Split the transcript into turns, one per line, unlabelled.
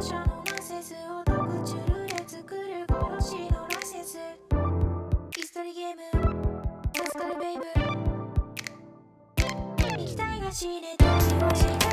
者のナセスを特注ルで作る殺しのラセス椅子取りゲーム助かるベイブ行きたいが死ねたちはし